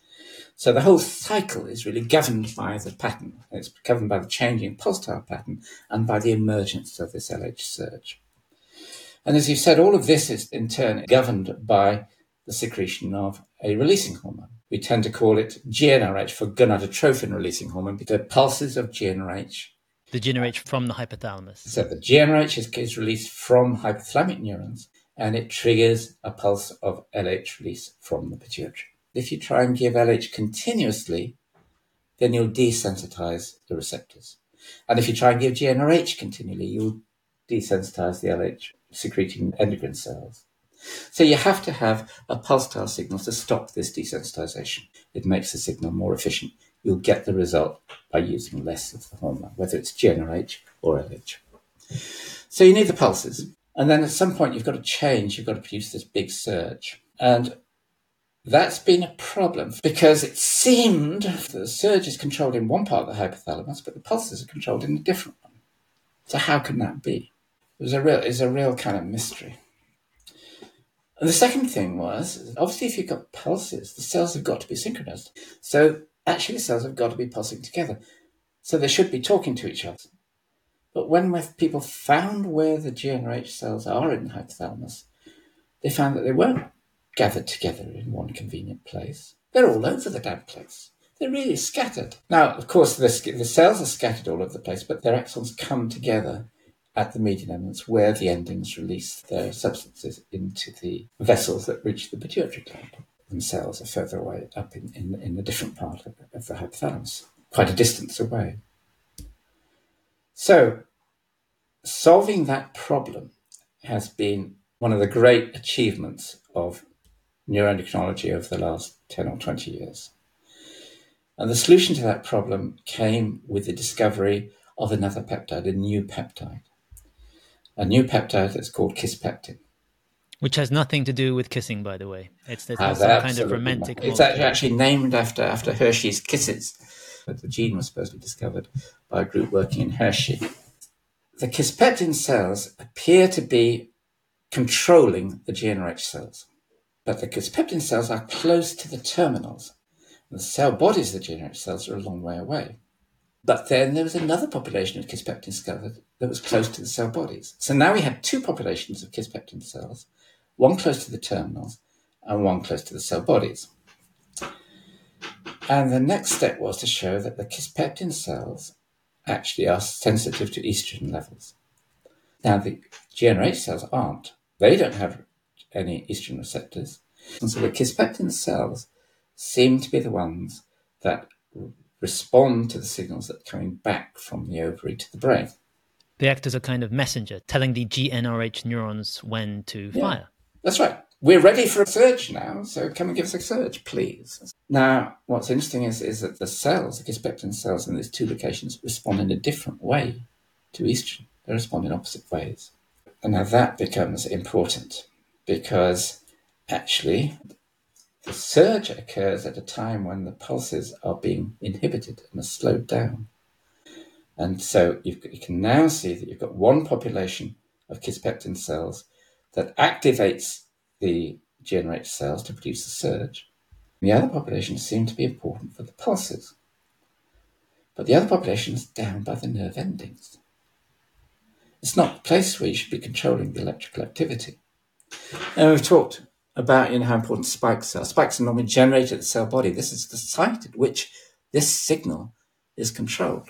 So the whole cycle is really governed by the pattern. It's governed by the changing pulsatile pattern and by the emergence of this L H surge. And as you said, all of this is in turn governed by the secretion of a releasing hormone. We tend to call it G N R H for gonadotropin-releasing hormone, because the pulses of G N R H. The G N R H from the hypothalamus. So the G N R H is, is released from hypothalamic neurons, and it triggers a pulse of L H release from the pituitary. If you try and give L H continuously, then you'll desensitize the receptors. And if you try and give G N R H continually, you'll desensitize the L H secreting endocrine cells. So you have to have a pulsatile signal to stop this desensitization. It makes the signal more efficient. You'll get the result by using less of the hormone, whether it's G n R H or L H. So you need the pulses. And then at some point you've got to change, you've got to produce this big surge. And that's been a problem because it seemed that the surge is controlled in one part of the hypothalamus, but the pulses are controlled in a different one. So how can that be? It was a real, it's a real kind of mystery. And the second thing was, obviously if you've got pulses, the cells have got to be synchronized. So actually the cells have got to be pulsing together. So they should be talking to each other. But when people found where the G n R H cells are in the hypothalamus, they found that they weren't gathered together in one convenient place. They're all over the damn place. They're really scattered. Now, of course, the, the cells are scattered all over the place, but their axons come together at the median eminence where the endings release their substances into the vessels that reach the pituitary gland. Themselves are further away up in, in, in a different part of, of the hypothalamus, quite a distance away. So, solving that problem has been one of the great achievements of neuroendocrinology over the last ten or twenty years. And the solution to that problem came with the discovery of another peptide, a new peptide. A new peptide that's called kisspeptin. Which has nothing to do with kissing, by the way. It's there's not Has some kind of absolutely romantic nothing. It's molecule. actually named after, after Hershey's kisses. But the gene was supposedly discovered by a group working in Hershey. The kisspeptin cells appear to be controlling the G n R H cells. But the kisspeptin cells are close to the terminals. The cell bodies of the G n R H cells are a long way away. But then there was another population of kisspeptin cells that was close to the cell bodies. So now we had two populations of kisspeptin cells, one close to the terminals and one close to the cell bodies. And the next step was to show that the kisspeptin cells actually are sensitive to estrogen levels. Now, the G n R H cells aren't. They don't have any estrogen receptors. And so the kisspeptin cells seem to be the ones that respond to the signals that are coming back from the ovary to the brain. They act as a kind of messenger, telling the G n R H neurons when to Yeah, fire. That's right. We're ready for a surge now, so come and give us a surge, please. Now, what's interesting is, is that the cells, the kisspeptin cells in these two locations, respond in a different way to estrogen. They respond in opposite ways. And now that becomes important because actually the surge occurs at a time when the pulses are being inhibited and are slowed down. And so you've got, you can now see that you've got one population of kisspeptin cells that activates the G n R H cells to produce the surge. The other populations seem to be important for the pulses. But the other population is down by the nerve endings. It's not the place where you should be controlling the electrical activity. And we've talked about you know, how important spikes are. Spikes are normally generated at the cell body. This is the site at which this signal is controlled.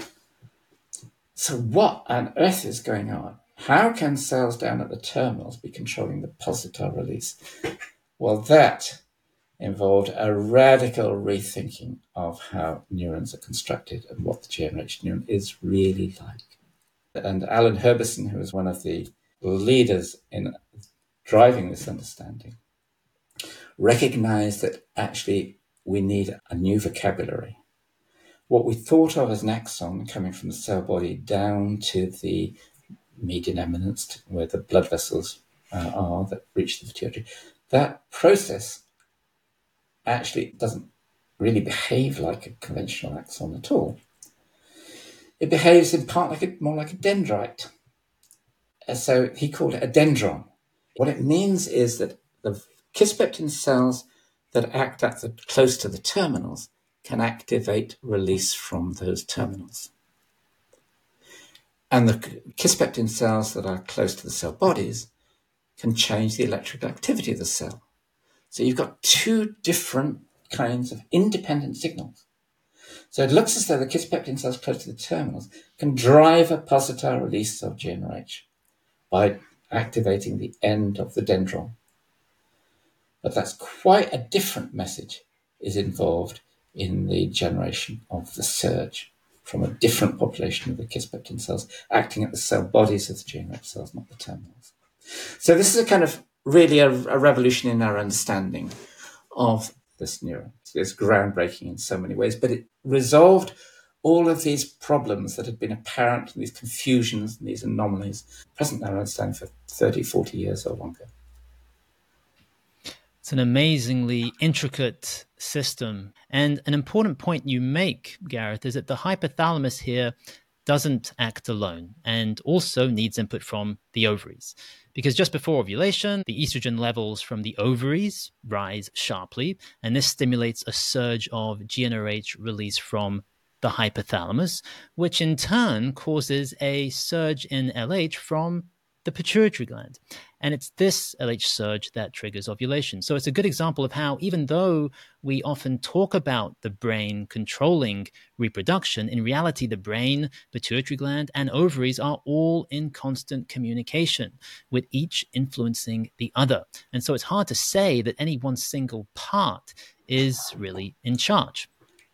So what on earth is going on? How can cells down at the terminals be controlling the pulsatile release? Well, that involved a radical rethinking of how neurons are constructed and what the G n R H neuron is really like. And Alan Herberson, who was one of the leaders in driving this understanding, recognized that actually we need a new vocabulary. What we thought of as an axon coming from the cell body down to the median eminence, where the blood vessels uh, are that reach the pituitary, that process actually doesn't really behave like a conventional axon at all. It behaves in part like a, more like a dendrite. Uh, so he called it a dendron. What it means is that the kisspeptin cells that act at the, close to the terminals can activate release from those terminals. And the kisspeptin cells that are close to the cell bodies can change the electrical activity of the cell. So you've got two different kinds of independent signals. So it looks as though the kisspeptin cells close to the terminals can drive a pulsatile release of G n R H by activating the end of the dendron. But that's quite a different message is involved in the generation of the surge from a different population of the kisspeptin cells acting at the cell bodies of the G n R H cells, not the terminals. So this is a kind of really a, a revolution in our understanding of this neuron. It's groundbreaking in so many ways, but it resolved all of these problems that had been apparent, these confusions and these anomalies present in our understanding for thirty, forty years or longer. It's an amazingly intricate system. And an important point you make, Gareth, is that the hypothalamus here doesn't act alone and also needs input from the ovaries. Because just before ovulation, the estrogen levels from the ovaries rise sharply, and this stimulates a surge of G n R H release from the hypothalamus, which in turn causes a surge in L H from the pituitary gland. And it's this L H surge that triggers ovulation. So it's a good example of how, even though we often talk about the brain controlling reproduction, in reality, the brain, pituitary gland, and ovaries are all in constant communication, with each influencing the other. And so it's hard to say that any one single part is really in charge.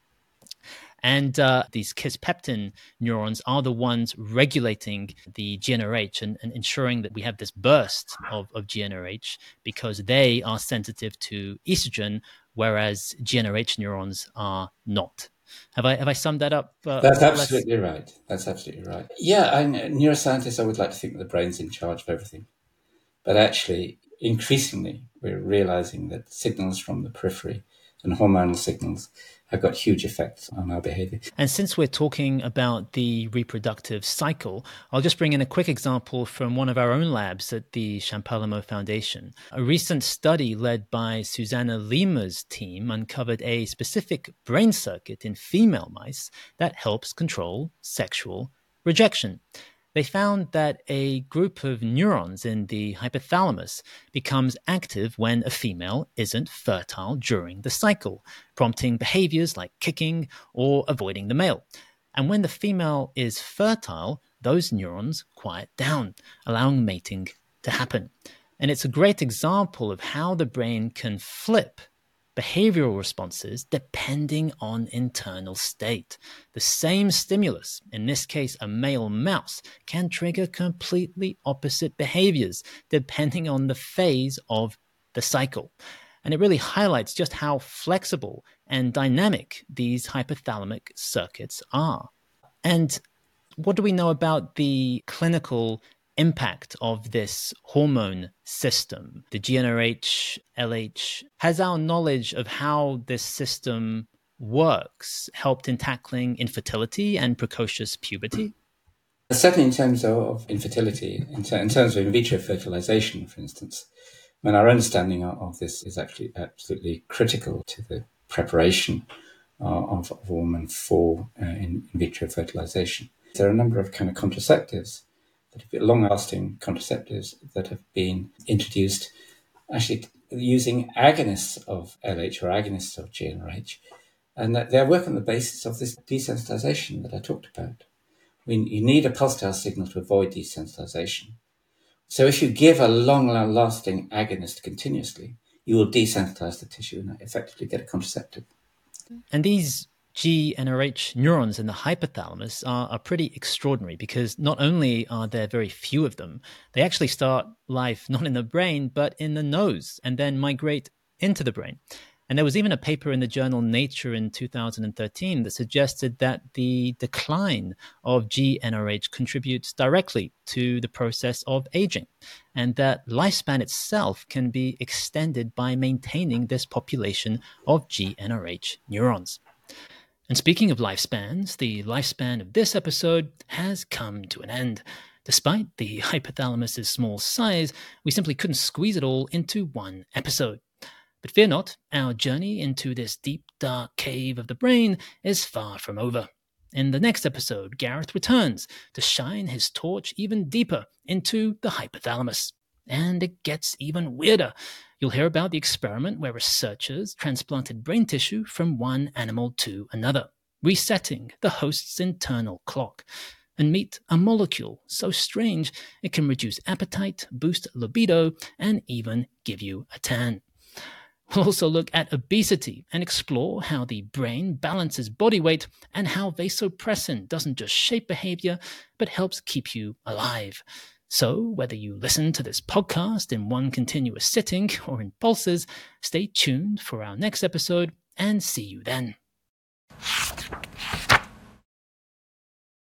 And uh, these kisspeptin neurons are the ones regulating the G n R H and, and ensuring that we have this burst of, of G n R H, because they are sensitive to estrogen, whereas G n R H neurons are not. Have I have I summed that up? Uh, That's absolutely right. That's absolutely right. Yeah, I, neuroscientists, I would like to think that the brain's in charge of everything. But actually, increasingly, we're realizing that signals from the periphery and hormonal signals have got huge effects on our behavior. And since we're talking about the reproductive cycle, I'll just bring in a quick example from one of our own labs at the Champalimaud Foundation. A recent study led by Susanna Lima's team uncovered a specific brain circuit in female mice that helps control sexual rejection. They found that a group of neurons in the hypothalamus becomes active when a female isn't fertile during the cycle, prompting behaviors like kicking or avoiding the male. And when the female is fertile, those neurons quiet down, allowing mating to happen. And it's a great example of how the brain can flip behavioral responses depending on internal state. The same stimulus, in this case a male mouse, can trigger completely opposite behaviors depending on the phase of the cycle. And it really highlights just how flexible and dynamic these hypothalamic circuits are. And what do we know about the clinical impact of this hormone system, the G n R H, L H? Has our knowledge of how this system works helped in tackling infertility and precocious puberty? Certainly in terms of infertility, in, ter- in terms of in vitro fertilization, for instance, I mean, our understanding of this is actually absolutely critical to the preparation uh, of, of a woman for uh, in, in vitro fertilization. There are a number of kind of contraceptives, long-lasting contraceptives that have been introduced actually using agonists of L H or agonists of G n R H, and that they work on the basis of this desensitization that I talked about. We, you need a pulsatile signal to avoid desensitization. So if you give a long-lasting agonist continuously, you will desensitize the tissue and effectively get a contraceptive. And these G n R H neurons in the hypothalamus are, are pretty extraordinary, because not only are there very few of them, they actually start life not in the brain, but in the nose, and then migrate into the brain. And there was even a paper in the journal Nature in two thousand thirteen that suggested that the decline of G n R H contributes directly to the process of aging, and that lifespan itself can be extended by maintaining this population of G n R H neurons. And speaking of lifespans, the lifespan of this episode has come to an end. Despite the hypothalamus's small size, we simply couldn't squeeze it all into one episode. But fear not, our journey into this deep, dark cave of the brain is far from over. In the next episode, Gareth returns to shine his torch even deeper into the hypothalamus. And it gets even weirder. You'll hear about the experiment where researchers transplanted brain tissue from one animal to another, resetting the host's internal clock, and meet a molecule so strange it can reduce appetite, boost libido, and even give you a tan. We'll also look at obesity and explore how the brain balances body weight and how vasopressin doesn't just shape behavior, but helps keep you alive. So whether you listen to this podcast in one continuous sitting or in pulses, stay tuned for our next episode and see you then.